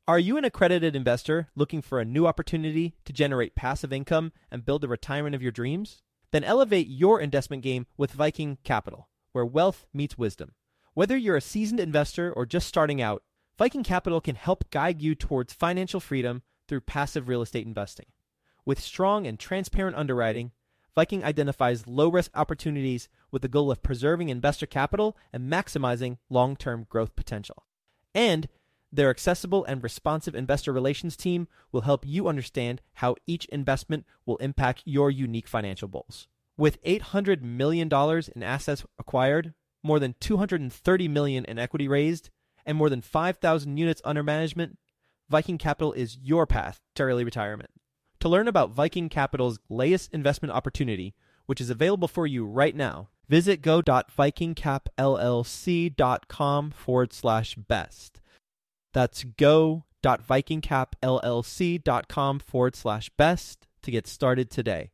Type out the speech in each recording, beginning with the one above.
Are you an accredited investor looking for a new opportunity to generate passive income and build the retirement of your dreams? Then elevate your investment game with Viking Capital, where wealth meets wisdom. Whether you're a seasoned investor or just starting out, Viking Capital can help guide you towards financial freedom through passive real estate investing. With strong and transparent underwriting, Viking identifies low-risk opportunities with the goal of preserving investor capital and maximizing long-term growth potential. And their accessible and responsive investor relations team will help you understand how each investment will impact your unique financial goals. With $800 million in assets acquired, more than $230 million in equity raised, and more than 5,000 units under management, Viking Capital is your path to early retirement. To learn about Viking Capital's latest investment opportunity, which is available for you right now, visit go.vikingcapllc.com/best. That's go.vikingcapllc.com/best to get started today.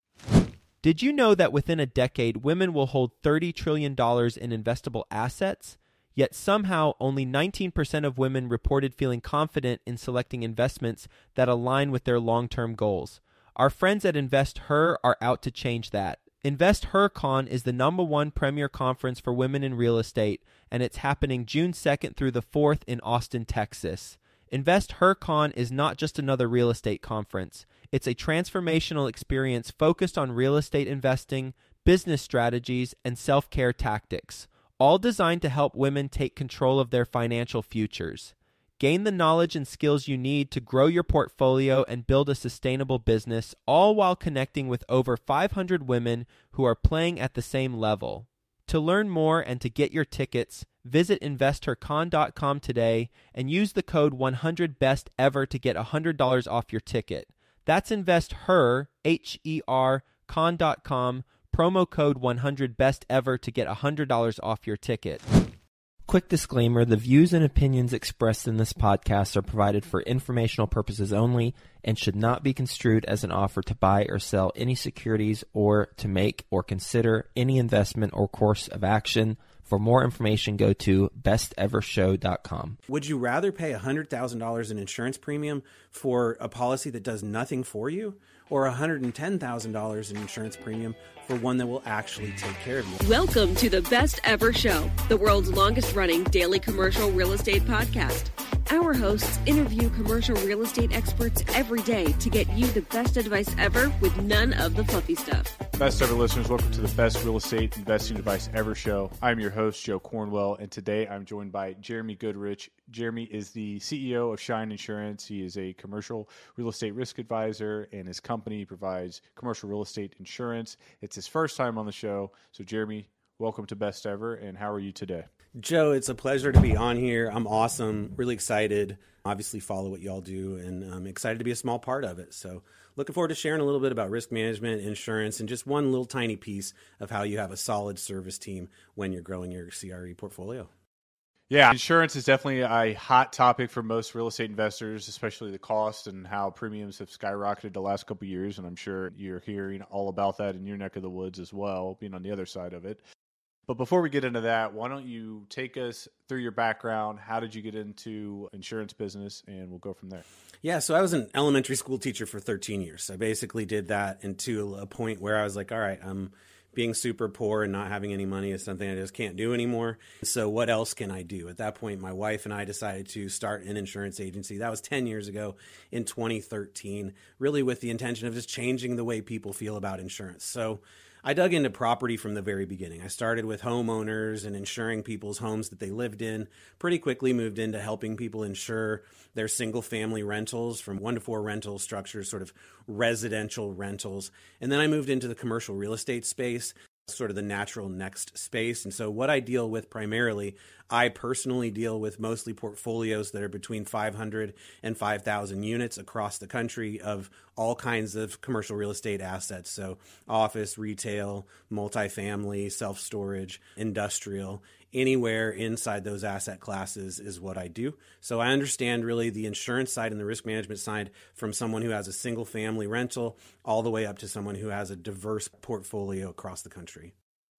Did you know that within a decade, women will hold $30 trillion in investable assets? Yet somehow only 19% of women reported feeling confident in selecting investments that align with their long-term goals. Our friends at InvestHer are out to change that. InvestHerCon is the #1 premier conference for women in real estate, and it's happening June 2nd through the 4th in Austin, Texas. InvestHerCon is not just another real estate conference. It's a transformational experience focused on real estate investing, business strategies, and self-care tactics, all designed to help women take control of their financial futures. Gain the knowledge and skills you need to grow your portfolio and build a sustainable business, all while connecting with over 500 women who are playing at the same level. To learn more and to get your tickets, visit InvestHerCon.com today and use the code 100BESTEVER to get $100 off your ticket. That's InvestHer, H-E-R, con.com, promo code 100BESTEVER to get $100 off your ticket. Quick disclaimer, the views and opinions expressed in this podcast are provided for informational purposes only and should not be construed as an offer to buy or sell any securities or to make or consider any investment or course of action. For more information, go to bestevershow.com. Would you rather pay $100,000 in insurance premium for a policy that does nothing for you, or $110,000 in insurance premium for one that will actually take care of you? Welcome to the Best Ever Show, the world's longest-running daily commercial real estate podcast. Our hosts interview commercial real estate experts every day to get you the best advice ever with none of the fluffy stuff. Best ever listeners, welcome to the Best Real Estate Investing Advice Ever Show. I'm your host, Joe Cornwell, and today I'm joined by Jeremy Goodrich. Jeremy is the CEO of Shine Insurance. He is a commercial real estate risk advisor, and his company provides commercial real estate insurance. It's his first time on the show. So, Jeremy, welcome to Best Ever, and how are you today? Joe, it's a pleasure to be on here. I'm awesome, really excited. Obviously follow what y'all do, and I'm excited to be a small part of it. So looking forward to sharing a little bit about risk management, insurance, and just one little tiny piece of how you have a solid service team when you're growing your CRE portfolio. Yeah, insurance is definitely a hot topic for most real estate investors, especially the cost and how premiums have skyrocketed the last couple of years. And I'm sure you're hearing all about that in your neck of the woods as well, being on the other side of it. But before we get into that, why don't you take us through your background? How did you get into insurance business? And we'll go from there. Yeah, so I was an elementary school teacher for 13 years. I basically did that until a point where I was like, all right, I'm being super poor and not having any money is something I just can't do anymore. So what else can I do? At that point, my wife and I decided to start an insurance agency. That was 10 years ago in 2013, really with the intention of just changing the way people feel about insurance. So I dug into property from the very beginning. I started with homeowners and insuring people's homes that they lived in. Pretty quickly moved into helping people insure their single-family rentals from 1 to 4 rental structures, sort of residential rentals. And then I moved into the commercial real estate space, sort of the natural next space. And so what I deal with primarily, I personally deal with mostly portfolios that are between 500 and 5,000 units across the country of all kinds of commercial real estate assets. So office, retail, multifamily, self-storage, industrial, anywhere inside those asset classes is what I do. So I understand really the insurance side and the risk management side from someone who has a single family rental all the way up to someone who has a diverse portfolio across the country.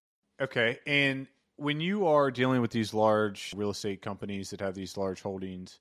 Okay. And when you are dealing with these large real estate companies that have these large holdings,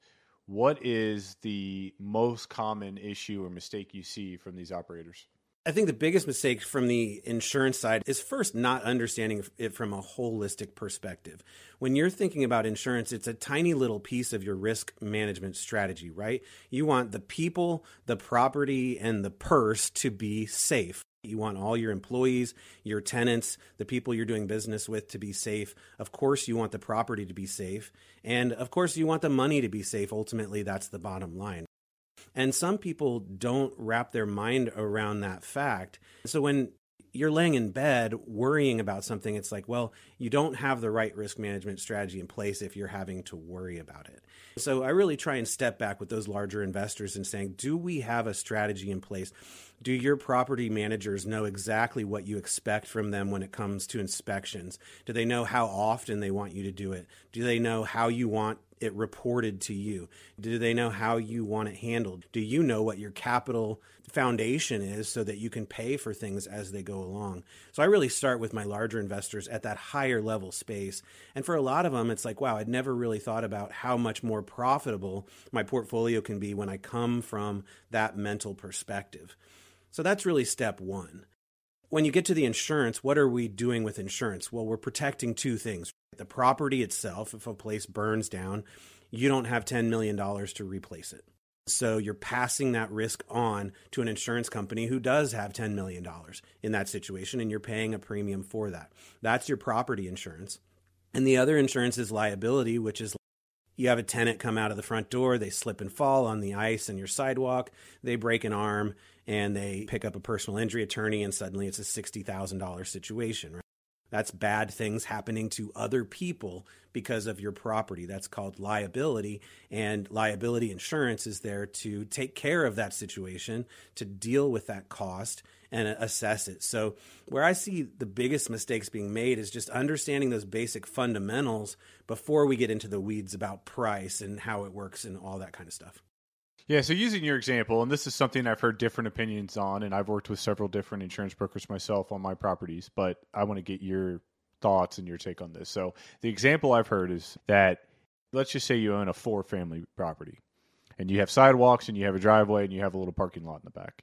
what is the most common issue or mistake you see from these operators? I think the biggest mistake from the insurance side is first not understanding it from a holistic perspective. When you're thinking about insurance, it's a tiny little piece of your risk management strategy, right? You want the people, the property, and the purse to be safe. You want all your employees, your tenants, the people you're doing business with to be safe. Of course, you want the property to be safe. And of course, you want the money to be safe. Ultimately, that's the bottom line. And some people don't wrap their mind around that fact. So when you're laying in bed worrying about something, it's like, well, you don't have the right risk management strategy in place if you're having to worry about it. So I really try and step back with those larger investors and saying, do we have a strategy in place? Do your property managers know exactly what you expect from them when it comes to inspections? Do they know how often they want you to do it? Do they know how you want it reported to you? Do they know how you want it handled? Do you know what your capital foundation is so that you can pay for things as they go along? So I really start with my larger investors at that higher level space. And for a lot of them, it's like, wow, I'd never really thought about how much more profitable my portfolio can be when I come from that mental perspective. So that's really step one. When you get to the insurance, what are we doing with insurance? Well, we're protecting two things. The property itself, if a place burns down, you don't have $10 million to replace it. So you're passing that risk on to an insurance company who does have $10 million in that situation, and you're paying a premium for that. That's your property insurance. And the other insurance is liability, which is you have a tenant come out of the front door, they slip and fall on the ice in your sidewalk, they break an arm, and they pick up a personal injury attorney, and suddenly it's a $60,000 situation, right? That's bad things happening to other people because of your property. That's called liability, and liability insurance is there to take care of that situation, to deal with that cost and assess it. So where I see the biggest mistakes being made is just understanding those basic fundamentals before we get into the weeds about price and how it works and all that kind of stuff. Yeah, so using your example, and this is something I've heard different opinions on, and I've worked with several different insurance brokers myself on my properties, but I want to get your thoughts and your take on this. So the example I've heard is that, let's just say you own a 4-family property, and you have sidewalks, and you have a driveway, and you have a little parking lot in the back.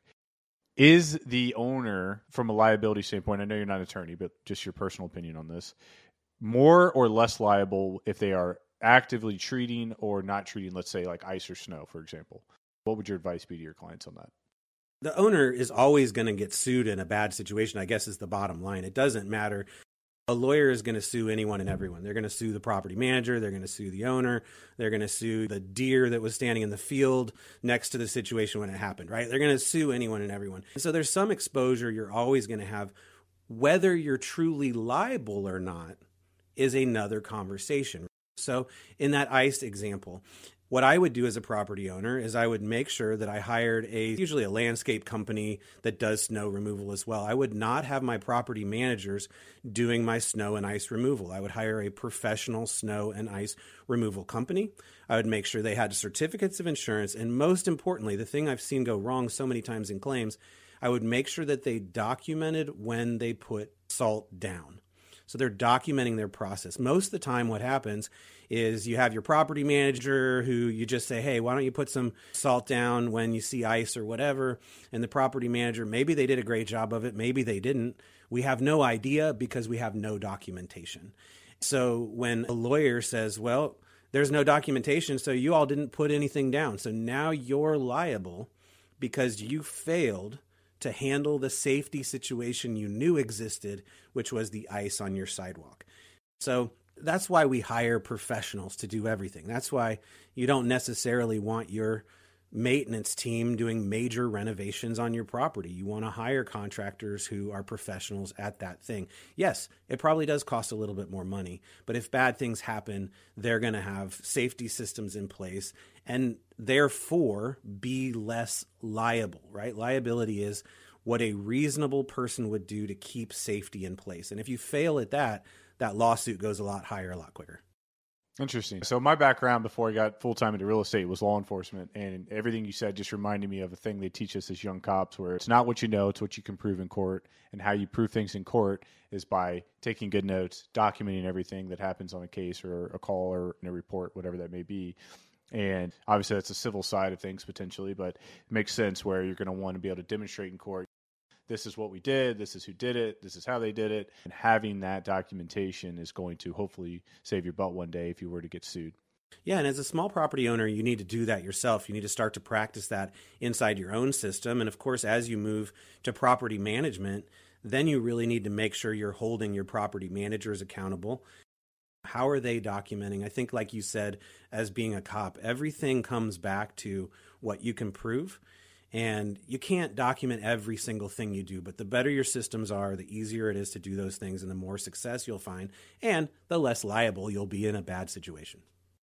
Is the owner, from a liability standpoint, I know you're not an attorney, but just your personal opinion on this, more or less liable if they are actively treating or not treating, let's say, like ice or snow, for example? What would your advice be to your clients on that? The owner is always going to get sued in a bad situation, I guess, is the bottom line. It doesn't matter. A lawyer is going to sue anyone and everyone. They're going to sue the property manager. They're going to sue the owner. They're going to sue the deer that was standing in the field next to the situation when it happened, right? They're going to sue anyone and everyone. So there's some exposure you're always going to have. Whether you're truly liable or not is another conversation. So in that ice example, what I would do as a property owner is I would make sure that I hired usually a landscape company that does snow removal as well. I would not have my property managers doing my snow and ice removal. I would hire a professional snow and ice removal company. I would make sure they had certificates of insurance. And most importantly, the thing I've seen go wrong so many times in claims, I would make sure that they documented when they put salt down. So they're documenting their process. Most of the time what happens is you have your property manager who you just say, hey, why don't you put some salt down when you see ice or whatever? And the property manager, maybe they did a great job of it. Maybe they didn't. We have no idea because we have no documentation. So when a lawyer says, well, there's no documentation, so you all didn't put anything down. So now you're liable because you failed to handle the safety situation you knew existed, which was the ice on your sidewalk. So that's why we hire professionals to do everything. That's why you don't necessarily want your maintenance team doing major renovations on your property. You want to hire contractors who are professionals at that thing. Yes, it probably does cost a little bit more money, but if bad things happen, they're going to have safety systems in place and therefore be less liable, right? Liability is what a reasonable person would do to keep safety in place. And if you fail at that, that lawsuit goes a lot higher, a lot quicker. Interesting. So my background before I got full-time into real estate was law enforcement, and everything you said just reminded me of a thing they teach us as young cops where it's not what you know, it's what you can prove in court, and how you prove things in court is by taking good notes, documenting everything that happens on a case or a call or in a report, whatever that may be. And obviously that's a civil side of things potentially, but it makes sense where you're going to want to be able to demonstrate in court, this is what we did, this is who did it, this is how they did it. And having that documentation is going to hopefully save your butt one day if you were to get sued. Yeah, and as a small property owner, you need to do that yourself. You need to start to practice that inside your own system. And of course, as you move to property management, then you really need to make sure you're holding your property managers accountable. How are they documenting? I think, like you said, as being a cop, everything comes back to what you can prove. And you can't document every single thing you do, but the better your systems are, the easier it is to do those things and the more success you'll find, and the less liable you'll be in a bad situation.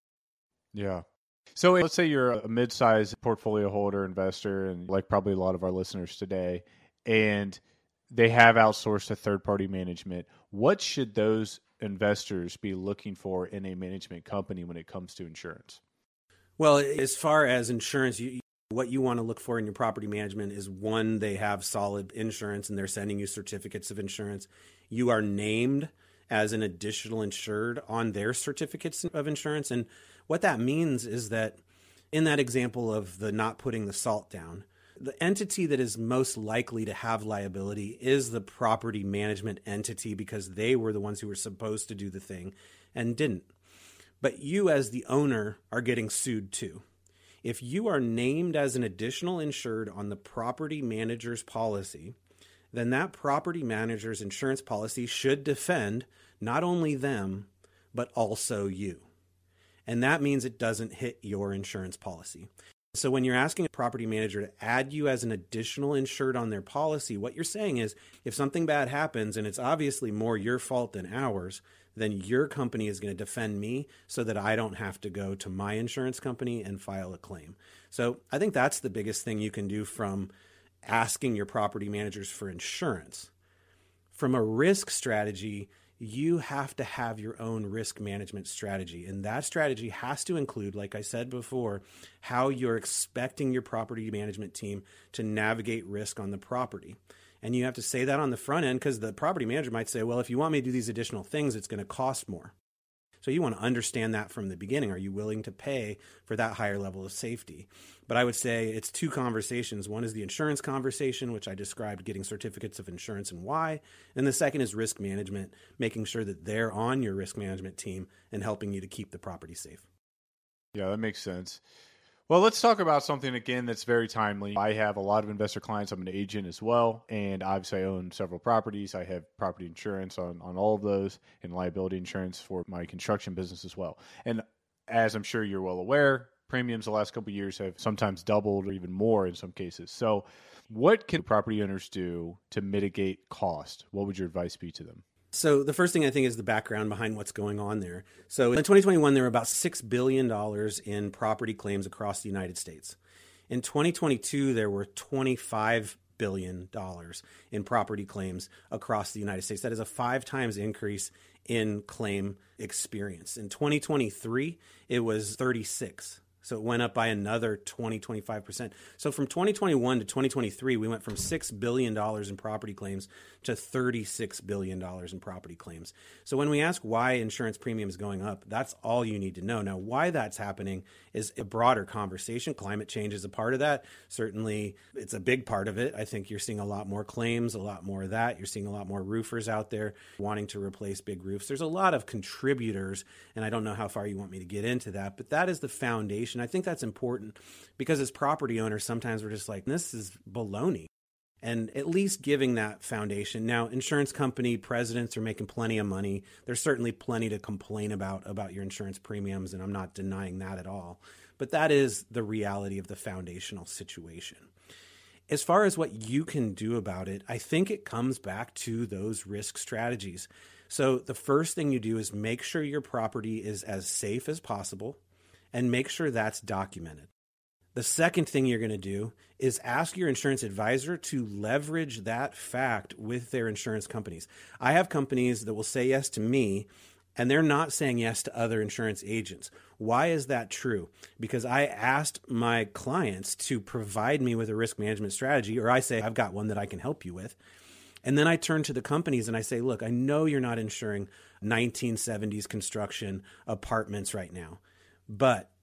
Yeah. So let's say you're a mid-sized portfolio holder, investor, and like probably a lot of our listeners today, and they have outsourced to third-party management. What should those investors be looking for in a management company when it comes to insurance? Well, as far as insurance, what you want to look for in your property management is, one, they have solid insurance and they're sending you certificates of insurance. You are named as an additional insured on their certificates of insurance. And what that means is that in that example of the not putting the salt down, the entity that is most likely to have liability is the property management entity because they were the ones who were supposed to do the thing and didn't. But you as the owner are getting sued too. If you are named as an additional insured on the property manager's policy, then that property manager's insurance policy should defend not only them, but also you. And that means it doesn't hit your insurance policy. So when you're asking a property manager to add you as an additional insured on their policy, what you're saying is, if something bad happens and it's obviously more your fault than ours, then your company is going to defend me so that I don't have to go to my insurance company and file a claim. So I think that's the biggest thing you can do from asking your property managers for insurance. From a risk strategy, you have to have your own risk management strategy. And that strategy has to include, like I said before, how you're expecting your property management team to navigate risk on the property. And you have to say that on the front end because the property manager might say, well, if you want me to do these additional things, it's going to cost more. So you want to understand that from the beginning. Are you willing to pay for that higher level of safety? But I would say it's two conversations. One is the insurance conversation, which I described, getting certificates of insurance and why. And the second is risk management, making sure that they're on your risk management team and helping you to keep the property safe. Yeah, that makes sense. Well, let's talk about something again that's very timely. I have a lot of investor clients. I'm an agent as well. And obviously I own several properties. I have property insurance on all of those and liability insurance for my construction business as well. And as I'm sure you're well aware, premiums the last couple of years have sometimes doubled or even more in some cases. So what can property owners do to mitigate cost? What would your advice be to them? So the first thing I think is the background behind what's going on there. So in 2021, there were about $6 billion in property claims across the United States. In 2022, there were $25 billion in property claims across the United States. That is a 5 times increase in claim experience. In 2023, it was 36. So it went up by another 25%. So from 2021 to 2023, we went from $6 billion in property claims to $36 billion in property claims. So when we ask why insurance premium is going up, that's all you need to know. Now, why that's happening is a broader conversation. Climate change is a part of that. Certainly, it's a big part of it. I think you're seeing a lot more claims, a lot more of that. You're seeing a lot more roofers out there wanting to replace big roofs. There's a lot of contributors, and I don't know how far you want me to get into that, but that is the foundation. I think that's important because as property owners, sometimes we're just like, this is baloney. And at least giving that foundation. Now, insurance company presidents are making plenty of money. There's certainly plenty to complain about your insurance premiums, and I'm not denying that at all. But that is the reality of the foundational situation. As far as what you can do about it, I think it comes back to those risk strategies. So the first thing you do is make sure your property is as safe as possible and make sure that's documented. The second thing you're going to do is ask your insurance advisor to leverage that fact with their insurance companies. I have companies that will say yes to me, and they're not saying yes to other insurance agents. Why is that true? Because I asked my clients to provide me with a risk management strategy, or I say, I've got one that I can help you with. And then I turn to the companies and I say, look, I know you're not insuring 1970s construction apartments right now, but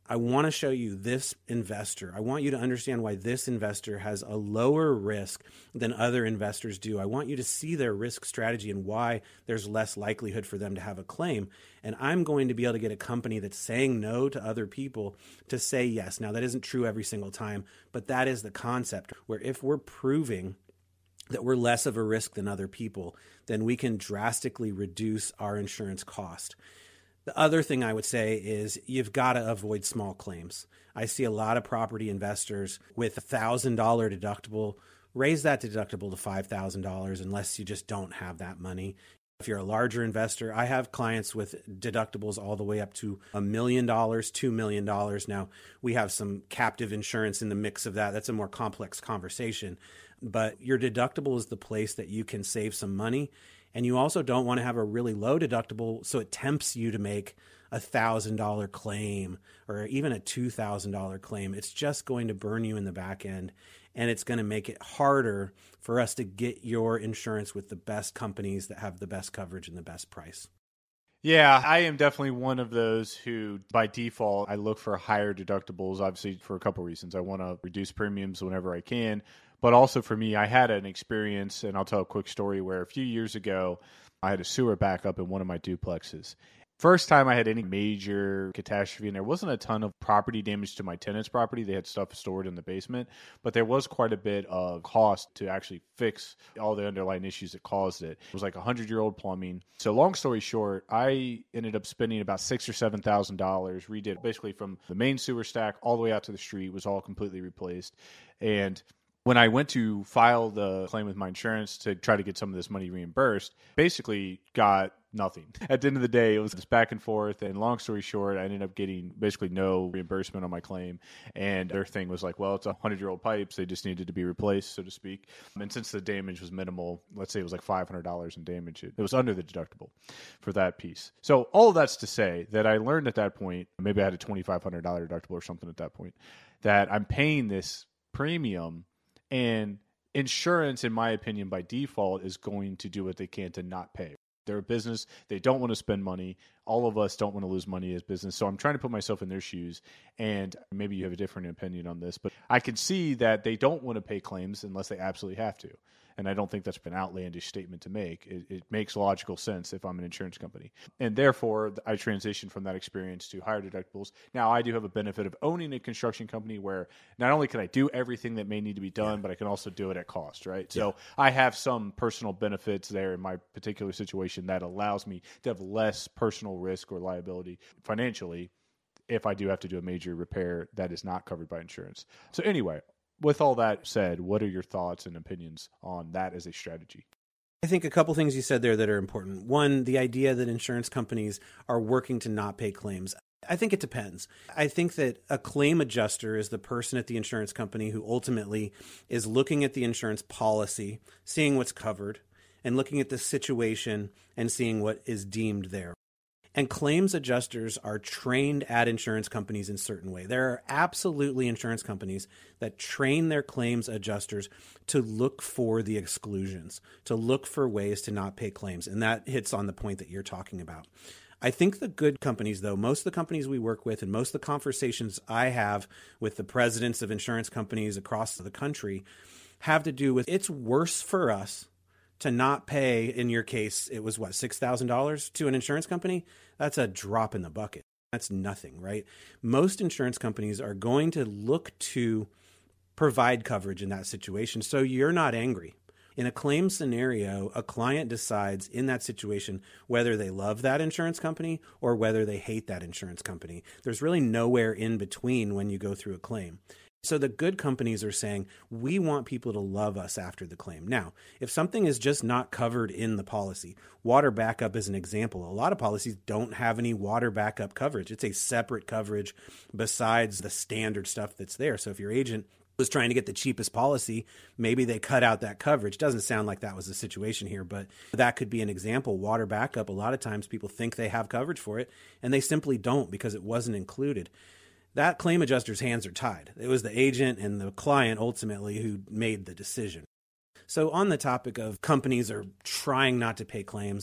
I want to show you this investor. I want you to understand why this investor has a lower risk than other investors do. I want you to see their risk strategy and why there's less likelihood for them to have a claim. And I'm going to be able to get a company that's saying no to other people to say yes. Now, that isn't true every single time, but that is the concept, where if we're proving that we're less of a risk than other people, then we can drastically reduce our insurance cost. The other thing I would say is you've got to avoid small claims. I see a lot of property investors with $1,000 deductible. Raise that deductible to $5,000 unless you just don't have that money. If you're a larger investor, I have clients with deductibles all the way up to $1 million, $2 million. Now, we have some captive insurance in the mix of that. That's a more complex conversation. But your deductible is the place that you can save some money. And you also don't want to have a really low deductible, so it tempts you to make a $1,000 claim or even a $2,000 claim. It's just going to burn you in the back end, and it's going to make it harder for us to get your insurance with the best companies that have the best coverage and the best price. Yeah, I am definitely one of those who, by default, I look for higher deductibles, obviously for a couple of reasons. I want to reduce premiums whenever I can. But also for me, I had an experience, and I'll tell a quick story, where a few years ago, I had a sewer backup in one of my duplexes. First time I had any major catastrophe, and there wasn't a ton of property damage to my tenant's property. They had stuff stored in the basement, but there was quite a bit of cost to actually fix all the underlying issues that caused it. It was like 100-year-old plumbing. So long story short, I ended up spending about $6,000 or $7,000, redid basically from the main sewer stack all the way out to the street, was all completely replaced. And when I went to file the claim with my insurance to try to get some of this money reimbursed, basically got nothing. At the end of the day, it was this back and forth. And long story short, I ended up getting basically no reimbursement on my claim. And their thing was like, well, it's 100-year-old pipes. They just needed to be replaced, so to speak. And since the damage was minimal, let's say it was like $500 in damage, it was under the deductible for that piece. So all of that's to say that I learned at that point, maybe I had a $2,500 deductible or something at that point, that I'm paying this premium. And insurance, in my opinion, by default, is going to do what they can to not pay. They're a business. They don't want to spend money. All of us don't want to lose money as business. So I'm trying to put myself in their shoes. And maybe you have a different opinion on this, but I can see that they don't want to pay claims unless they absolutely have to. And I don't think that's an outlandish statement to make. It makes logical sense if I'm an insurance company. And therefore, I transitioned from that experience to higher deductibles. Now, I do have a benefit of owning a construction company where not only can I do everything that may need to be done, but I can also do it at cost, right? Yeah. So I have some personal benefits there in my particular situation that allows me to have less personal risk or liability financially if I do have to do a major repair that is not covered by insurance. So anyway, with all that said, what are your thoughts and opinions on that as a strategy? I think a couple things you said there that are important. One, the idea that insurance companies are working to not pay claims. I think it depends. I think that a claim adjuster is the person at the insurance company who ultimately is looking at the insurance policy, seeing what's covered, and looking at the situation and seeing what is deemed there. And claims adjusters are trained at insurance companies in a certain way. There are absolutely insurance companies that train their claims adjusters to look for the exclusions, to look for ways to not pay claims. And that hits on the point that you're talking about. I think the good companies, though, most of the companies we work with and most of the conversations I have with the presidents of insurance companies across the country have to do with it's worse for us to not pay. In your case, it was what, $6,000 to an insurance company? That's a drop in the bucket. That's nothing, right? Most insurance companies are going to look to provide coverage in that situation, so you're not angry. In a claim scenario, a client decides in that situation whether they love that insurance company or whether they hate that insurance company. There's really nowhere in between when you go through a claim. So the good companies are saying, we want people to love us after the claim. Now, if something is just not covered in the policy, water backup is an example. A lot of policies don't have any water backup coverage. It's a separate coverage besides the standard stuff that's there. So if your agent was trying to get the cheapest policy, maybe they cut out that coverage. Doesn't sound like that was the situation here, but that could be an example. Water backup, a lot of times people think they have coverage for it, and they simply don't because it wasn't included. That claim adjuster's hands are tied. It was the agent and the client ultimately who made the decision. So on the topic of companies are trying not to pay claims,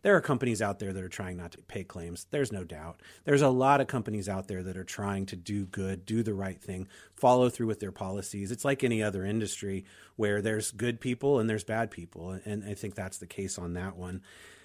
There are companies out there that are trying not to pay claims. There's no doubt. There's a lot of companies out there that are trying to do good, do the right thing, follow through with their policies. It's like any other industry where there's good people and there's bad people. And I think that's the case on that one.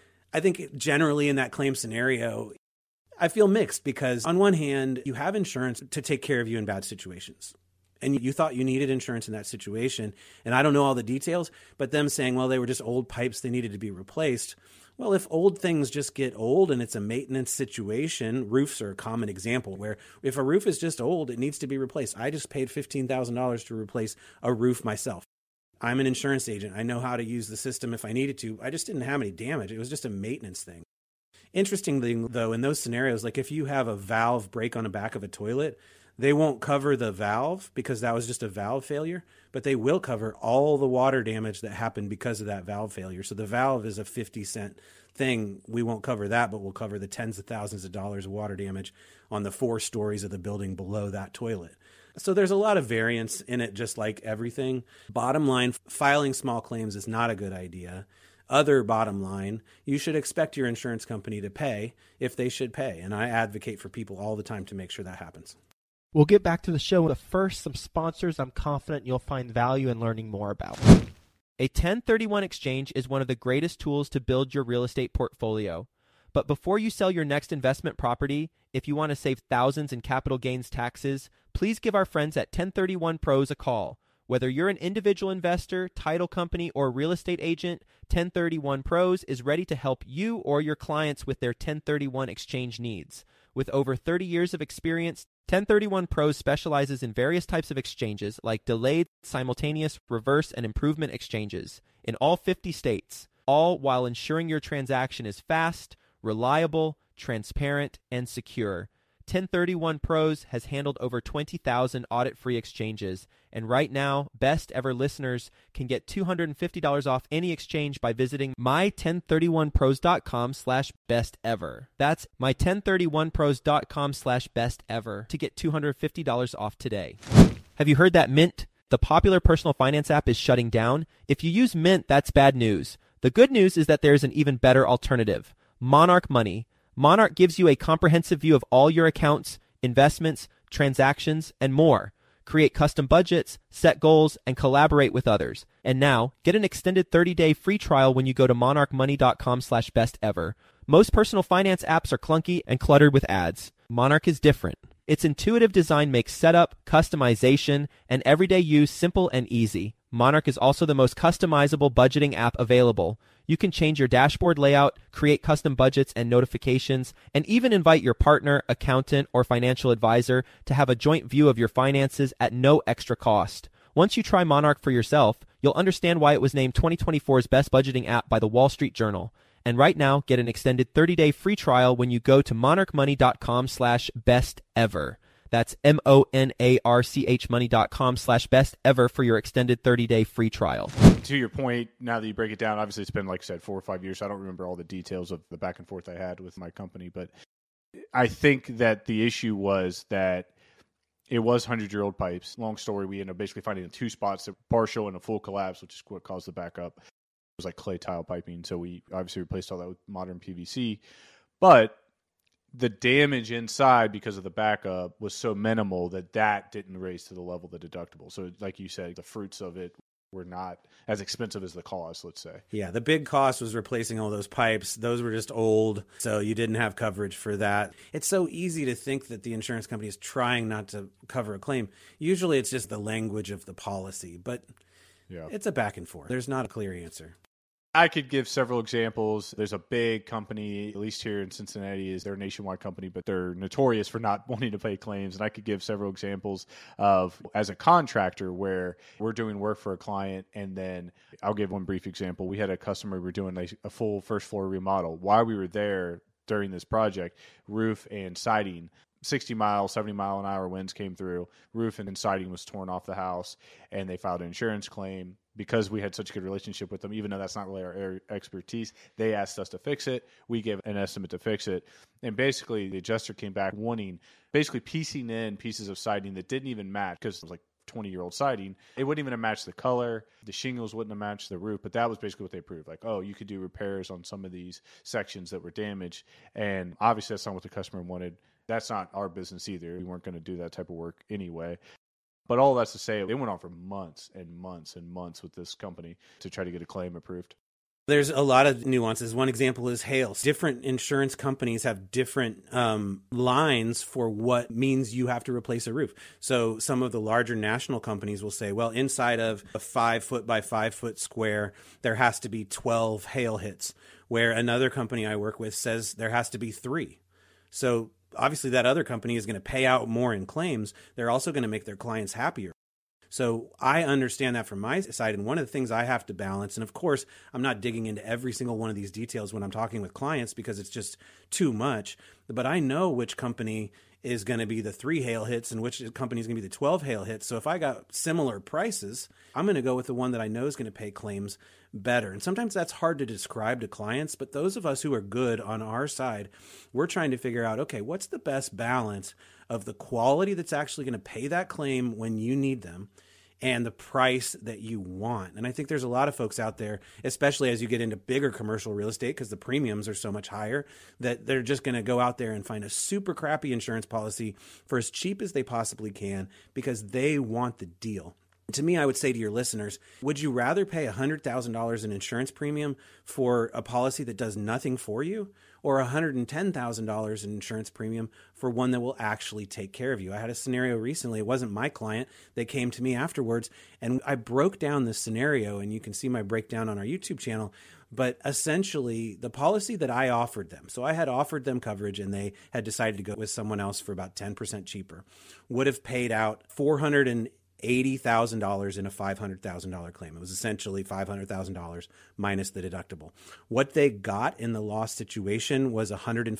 I think generally in that claim scenario, I feel mixed because on one hand, you have insurance to take care of you in bad situations. And you thought you needed insurance in that situation. And I don't know all the details, but them saying, well, they were just old pipes, they needed to be replaced. Well, if old things just get old and it's a maintenance situation, roofs are a common example where if a roof is just old, it needs to be replaced. I just paid $15,000 to replace a roof myself. I'm an insurance agent. I know how to use the system if I needed to. I just didn't have any damage. It was just a maintenance thing. Interesting thing, though, in those scenarios, like if you have a valve break on the back of a toilet, they won't cover the valve because that was just a valve failure, but they will cover all the water damage that happened because of that valve failure. So the valve is a 50-cent thing. We won't cover that, but we'll cover the tens of thousands of dollars of water damage on the 4 stories of the building below that toilet. So there's a lot of variance in it, just like everything. Bottom line, filing small claims is not a good idea. Other bottom line, you should expect your insurance company to pay if they should pay. And I advocate for people all the time to make sure that happens. We'll get back to the show, but first, some sponsors I'm confident you'll find value in learning more about. A 1031 exchange is one of the greatest tools to build your real estate portfolio. But before you sell your next investment property, if you want to save thousands in capital gains taxes, please give our friends at 1031 Pros a call. Whether you're an individual investor, title company, or real estate agent, 1031 Pros is ready to help you or your clients with their 1031 exchange needs. With over 30 years of experience, 1031 Pros specializes in various types of exchanges like delayed, simultaneous, reverse, and improvement exchanges in all 50 states, all while ensuring your transaction is fast, reliable, transparent, and secure. 1031 Pros has handled over 20,000 audit-free exchanges, and right now, Best Ever listeners can get $250 off any exchange by visiting my1031pros.com/bestever. That's my1031pros.com/bestever to get $250 off today. Have you heard that Mint, the popular personal finance app, is shutting down? If you use Mint, that's bad news. The good news is that there's an even better alternative, Monarch Money. Monarch gives you a comprehensive view of all your accounts, investments, transactions, and more. Create custom budgets, set goals, and collaborate with others. And now, get an extended 30-day free trial when you go to monarchmoney.com/bestever. Most personal finance apps are clunky and cluttered with ads. Monarch is different. Its intuitive design makes setup, customization, and everyday use simple and easy. Monarch is also the most customizable budgeting app available. You can change your dashboard layout, create custom budgets and notifications, and even invite your partner, accountant, or financial advisor to have a joint view of your finances at no extra cost. Once you try Monarch for yourself, you'll understand why it was named 2024's best budgeting app by the Wall Street Journal. And right now, get an extended 30-day free trial when you go to monarchmoney.com/bestever. That's MONARCH money.com/bestever for your extended 30-day free trial. To your point, now that you break it down, obviously it's been, like I said, 4 or 5 years. So I don't remember all the details of the back and forth I had with my company, but I think that the issue was that it was 100-year-old pipes. Long story, we ended up basically finding in 2 spots, a partial and a full collapse, which is what caused the backup. It was like clay tile piping, so we obviously replaced all that with modern PVC. But the damage inside because of the backup was so minimal that didn't raise to the level of the deductible. So like you said, the fruits of it were not as expensive as the cost, let's say. Yeah, the big cost was replacing all those pipes. Those were just old, so you didn't have coverage for that. It's so easy to think that the insurance company is trying not to cover a claim. Usually it's just the language of the policy, but it's a back and forth. There's not a clear answer. I could give several examples. There's a big company, at least here in Cincinnati, they're a nationwide company, but they're notorious for not wanting to pay claims. And I could give several examples of, as a contractor, where we're doing work for a client. And then I'll give one brief example. We had a customer, we were doing a full first floor remodel. While we were there during this project, roof and siding, 60 mile, 70 mile an hour winds came through, roof and siding was torn off the house, and they filed an insurance claim. Because we had such a good relationship with them, even though that's not really our expertise, they asked us to fix it. We gave an estimate to fix it. And basically, the adjuster came back wanting, basically piecing in pieces of siding that didn't even match because it was like 20-year-old siding. It wouldn't even have matched the color. The shingles wouldn't have matched the roof, but that was basically what they approved. Like, oh, you could do repairs on some of these sections that were damaged. And obviously that's not what the customer wanted. That's not our business either. We weren't going to do that type of work anyway. But all that's to say, it went on for months and months and months with this company to try to get a claim approved. There's a lot of nuances. One example is hail. Different insurance companies have different lines for what means you have to replace a roof. So some of the larger national companies will say, well, inside of a 5 foot by 5 foot square, there has to be 12 hail hits, where another company I work with says there has to be 3. So obviously that other company is going to pay out more in claims. They're also going to make their clients happier. So I understand that from my side. And one of the things I have to balance, and of course, I'm not digging into every single one of these details when I'm talking with clients because it's just too much, but I know which company is going to be the 3 hail hits and which company is going to be the 12 hail hits. So if I got similar prices, I'm going to go with the one that I know is going to pay claims better. And sometimes that's hard to describe to clients, but those of us who are good on our side, we're trying to figure out, okay, what's the best balance of the quality that's actually going to pay that claim when you need them and the price that you want. And I think there's a lot of folks out there, especially as you get into bigger commercial real estate, because the premiums are so much higher, that they're just going to go out there and find a super crappy insurance policy for as cheap as they possibly can because they want the deal. To me, I would say to your listeners, would you rather pay $100,000 in insurance premium for a policy that does nothing for you, or $110,000 in insurance premium for one that will actually take care of you? I had a scenario recently. It wasn't my client. They came to me afterwards, and I broke down this scenario, and you can see my breakdown on our YouTube channel. But essentially, the policy that I offered them, so I had offered them coverage, and they had decided to go with someone else for about 10% cheaper, would have paid out $480,000 in a $500,000 claim. It was essentially $500,000 minus the deductible. What they got in the loss situation was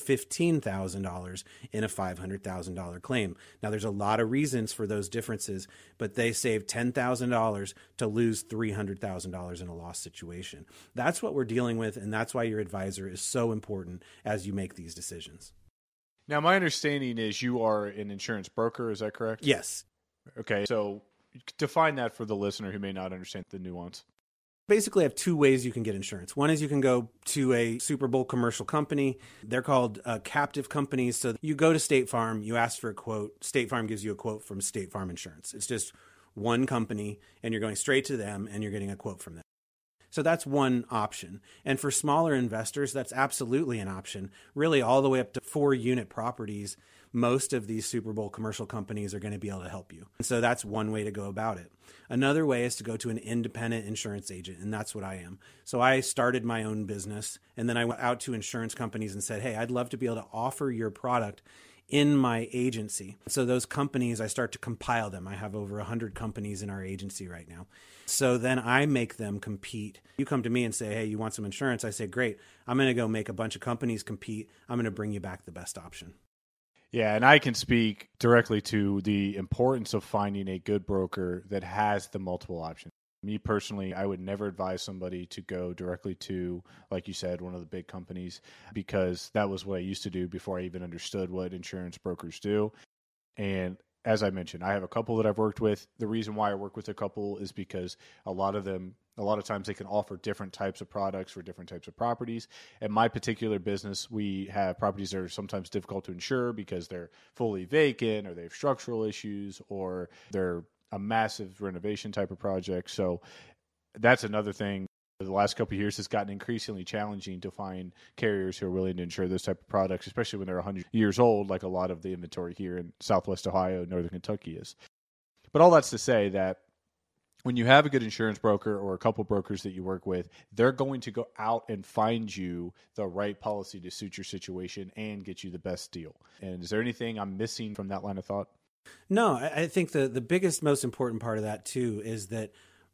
$115,000 in a $500,000 claim. Now, there's a lot of reasons for those differences, but they saved $10,000 to lose $300,000 in a loss situation. That's what we're dealing with, and that's why your advisor is so important as you make these decisions. Now, my understanding is you are an insurance broker. Is that correct? Yes. Okay, so define that for the listener who may not understand the nuance. Basically, I have 2 ways you can get insurance. One is you can go to a Super Bowl commercial company. They're called captive companies. So you go to State Farm, you ask for a quote. State Farm gives you a quote from State Farm Insurance. It's just one company, and you're going straight to them, and you're getting a quote from them. So that's one option. And for smaller investors, that's absolutely an option. Really, all the way up to 4-unit properties, most of these Super Bowl commercial companies are going to be able to help you. And so that's one way to go about it. Another way is to go to an independent insurance agent, and that's what I am. So I started my own business, and then I went out to insurance companies and said, hey, I'd love to be able to offer your product in my agency. So those companies, I start to compile them. I have over 100 companies in our agency right now. So then I make them compete. You come to me and say, hey, you want some insurance? I say, great. I'm going to go make a bunch of companies compete. I'm going to bring you back the best option. Yeah, and I can speak directly to the importance of finding a good broker that has the multiple options. Me personally, I would never advise somebody to go directly to, like you said, one of the big companies, because that was what I used to do before I even understood what insurance brokers do. And as I mentioned, I have a couple that I've worked with. The reason why I work with a couple is because a lot of times they can offer different types of products for different types of properties. In my particular business, we have properties that are sometimes difficult to insure because they're fully vacant, or they have structural issues, or they're a massive renovation type of project. So that's another thing. The last couple of years has gotten increasingly challenging to find carriers who are willing to insure those type of products, especially when they're 100 years old, like a lot of the inventory here in Southwest Ohio, Northern Kentucky is. But all that's to say that when you have a good insurance broker or a couple brokers that you work with, they're going to go out and find you the right policy to suit your situation and get you the best deal. And is there anything I'm missing from that line of thought? No, I think the biggest, most important part of that too is that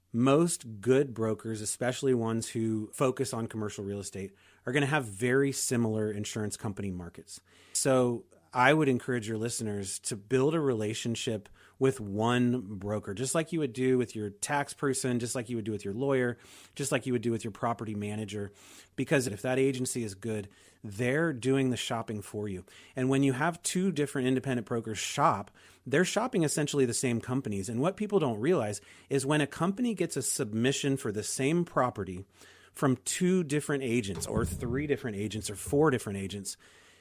most good brokers, especially ones who focus on commercial real estate, are going to have very similar insurance company markets. So I would encourage your listeners to build a relationship with one broker, just like you would do with your tax person, just like you would do with your lawyer, just like you would do with your property manager. Because if that agency is good, they're doing the shopping for you. And when you have two different independent brokers shop, they're shopping essentially the same companies. And what people don't realize is when a company gets a submission for the same property from two different agents or three different agents or four different agents,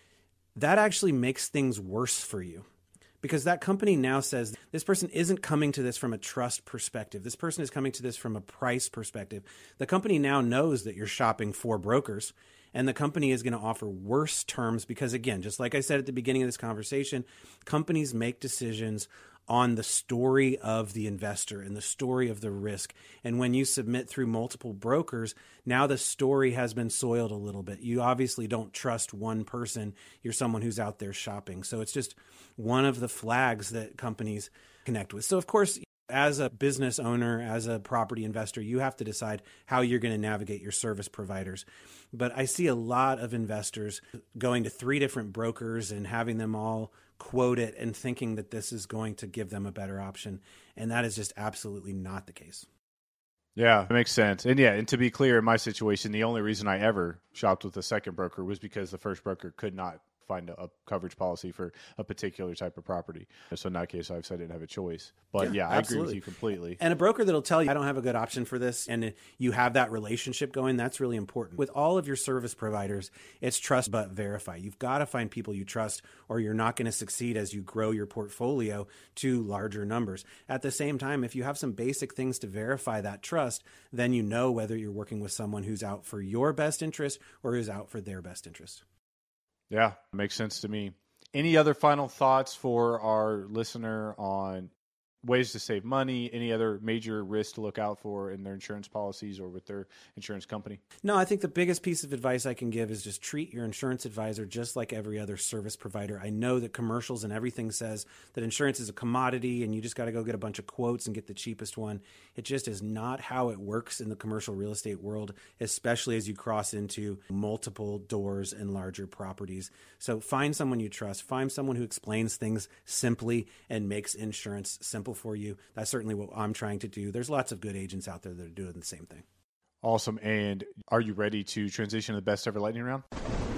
that actually makes things worse for you. Because that company now says, this person isn't coming to this from a trust perspective. This person is coming to this from a price perspective. The company now knows that you're shopping for brokers, and the company is going to offer worse terms because, again, just like I said at the beginning of this conversation, companies make decisions on the story of the investor and the story of the risk. And when you submit through multiple brokers, now the story has been soiled a little bit. You obviously don't trust one person. You're someone who's out there shopping. So it's just one of the flags that companies connect with. So of course, as a business owner, as a property investor, you have to decide how you're going to navigate your service providers. But I see a lot of investors going to three different brokers and having them all quote it and thinking that this is going to give them a better option. And that is just absolutely not the case. Yeah, it makes sense. And to be clear, in my situation, the only reason I ever shopped with a second broker was because the first broker could not find a coverage policy for a particular type of property. So in that case, I didn't have a choice. But yeah, I agree with you completely. And a broker that'll tell you, I don't have a good option for this, and you have that relationship going, that's really important. With all of your service providers, it's trust but verify. You've got to find people you trust, or you're not going to succeed as you grow your portfolio to larger numbers. At the same time, if you have some basic things to verify that trust, then you know whether you're working with someone who's out for your best interest or who's out for their best interest. Yeah, makes sense to me. Any other final thoughts for our listener on ways to save money, any other major risks to look out for in their insurance policies or with their insurance company? No, I think the biggest piece of advice I can give is just treat your insurance advisor just like every other service provider. I know that commercials and everything says that insurance is a commodity and you just got to go get a bunch of quotes and get the cheapest one. It just is not how it works in the commercial real estate world, especially as you cross into multiple doors and larger properties. So find someone you trust, find someone who explains things simply and makes insurance simple for you. That's certainly what I'm trying to do. There's lots of good agents out there that are doing the same thing. Awesome. And are you ready to transition to the best ever lightning round?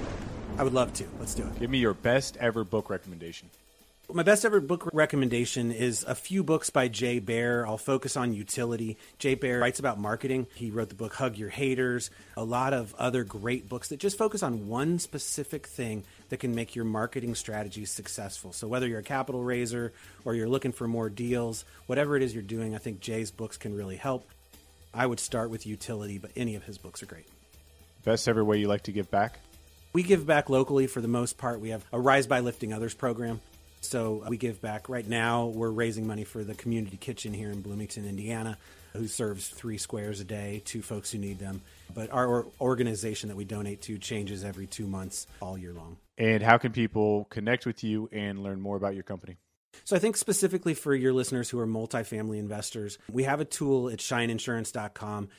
I would love to. Let's do it. Give me your best ever book recommendation. My best ever book recommendation is a few books by Jay Baer. I'll focus on utility. Jay Baer writes about marketing. He wrote the book Hug Your Haters, a lot of other great books that just focus on one specific thing that can make your marketing strategy successful. So whether you're a capital raiser or you're looking for more deals, whatever it is you're doing, I think Jay's books can really help. I would start with utility, but any of his books are great. Best ever way you like to give back? We give back locally for the most part. We have a Rise by Lifting Others program. So we give back. Right now, we're raising money for the community kitchen here in Bloomington, Indiana, who serves 3 squares a day to folks who need them. But our organization that we donate to changes every 2 months all year long. And how can people connect with you and learn more about your company? So I think specifically for your listeners who are multifamily investors, we have a tool at shineinsurance.com,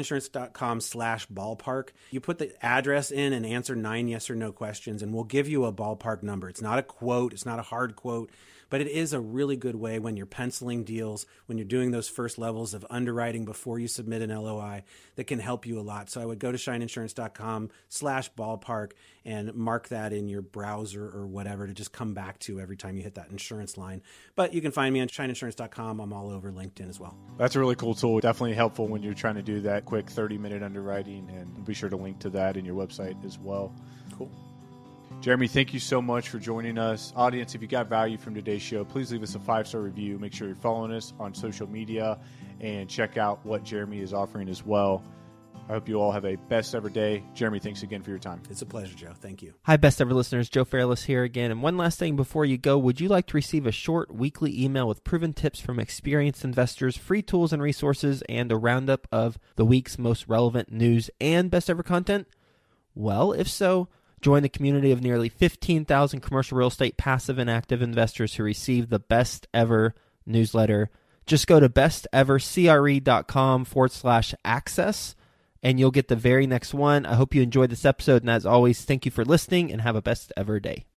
shineinsurance.com/ballpark. You put the address in and answer 9 yes or no questions, and we'll give you a ballpark number. It's not a quote. It's not a hard quote. But it is a really good way when you're penciling deals, when you're doing those first levels of underwriting before you submit an LOI, that can help you a lot. So I would go to shineinsurance.com/ballpark and mark that in your browser or whatever to just come back to every time you hit that insurance line. But you can find me on shineinsurance.com. I'm all over LinkedIn as well. That's a really cool tool. Definitely helpful when you're trying to do that quick 30-minute underwriting, and be sure to link to that in your website as well. Cool. Jeremy, thank you so much for joining us. Audience, if you got value from today's show, please leave us a 5-star review. Make sure you're following us on social media and check out what Jeremy is offering as well. I hope you all have a best ever day. Jeremy, thanks again for your time. It's a pleasure, Joe. Thank you. Hi, best ever listeners. Joe Fairless here again. And one last thing before you go, would you like to receive a short weekly email with proven tips from experienced investors, free tools and resources, and a roundup of the week's most relevant news and best ever content? Well, if so, join the community of nearly 15,000 commercial real estate passive and active investors who receive the best ever newsletter. Just go to bestevercre.com/access and you'll get the very next one. I hope you enjoyed this episode. And as always, thank you for listening and have a best ever day.